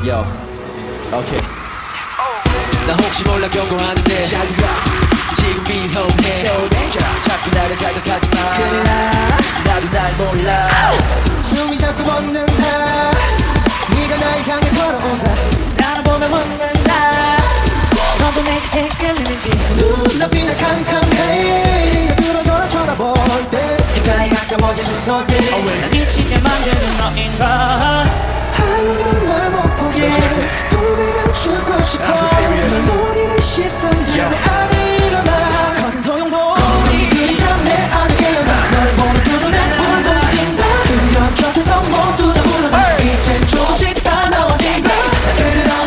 Yo, okay. 나 혹시 몰라 경고하는데 지금 위험해. So dangerous. 자꾸 나를 자극하지 마. 그래 나도 날 몰라. 숨이 자꾸 멎는다. 네가 날 향해 걸어온다. 나를 보면 묻는다. 너도 내게 헷갈리는지. 눈앞이 날 캄캄해. 네가 들어줘라 쳐다볼 때 귓가에 가까워진 숨소리. 날 미치게 만드는 너인가. 아무도 날 못 보게 품에 감추고 싶어. 널 노리는 시선들 내 안에 일어나. 거센 소용도 네 그림자 내 안에 깨어나. 널 보는 눈에 불꽃이 핀다. 그녀 곁에서 모두 다 물러나. 이젠 조금씩 사나워진다. 나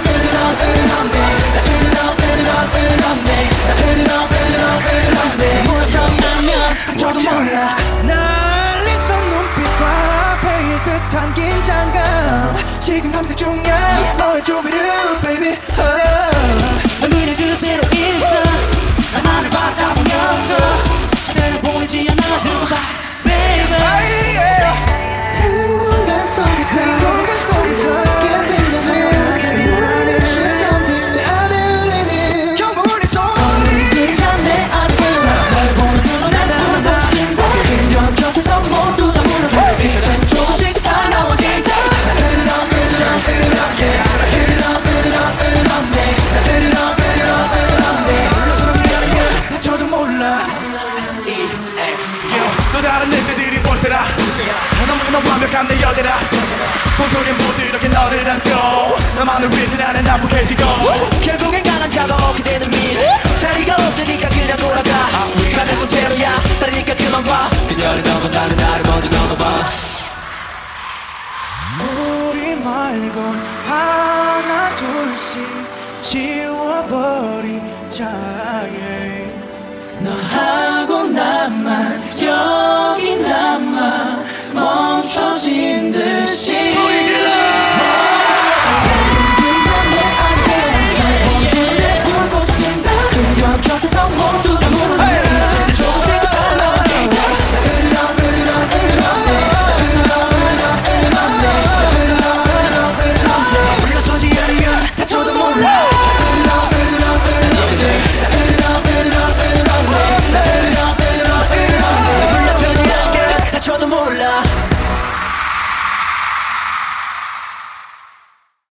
으르렁 물러서나면 저도 몰라. 날리선 눈빛과 베일 듯한 긴장감 지금 탐색 중이야. 너의 조미료 baby. 난 그냥 그대로 있어. 나만을 바라보면서 시대를 보내지 않아. 두고 봐 baby. 그 공간 속에서 깨 빛나는 모르는 시선들 내 안에 울리는 경고의 소리. 그림자 내 안에 깨어나. 날 보는 눈에 불꽃이 핀다. 그녀 곁에서 모두 다 물러나. 이젠 조금씩 사나워진다. 저도 몰라. 또 다른 늑대들이 볼세라. 너무나 완벽한 내 여자라. 꿈속엔 모두 이렇게 너를 안고 너만을 위해서 나는 난폭해지고 결국엔 강한 자도 그대는 미래. 자리가 없으니까 그냥 돌아가. 가는 손채로야 다르니까 그만 봐. 그녀를 넘어 나는 나를 먼저 넘어봐. 우리 말곤 하나 둘씩 지워버리자. 너하고 나만 여기 남아 멈춰진 듯이. 곁에서 모두 다 모르는 이제 조금씩 사라진다. 물러서지 않으면 다쳐도 몰라. 물러서지 않으면 다쳐도 몰라.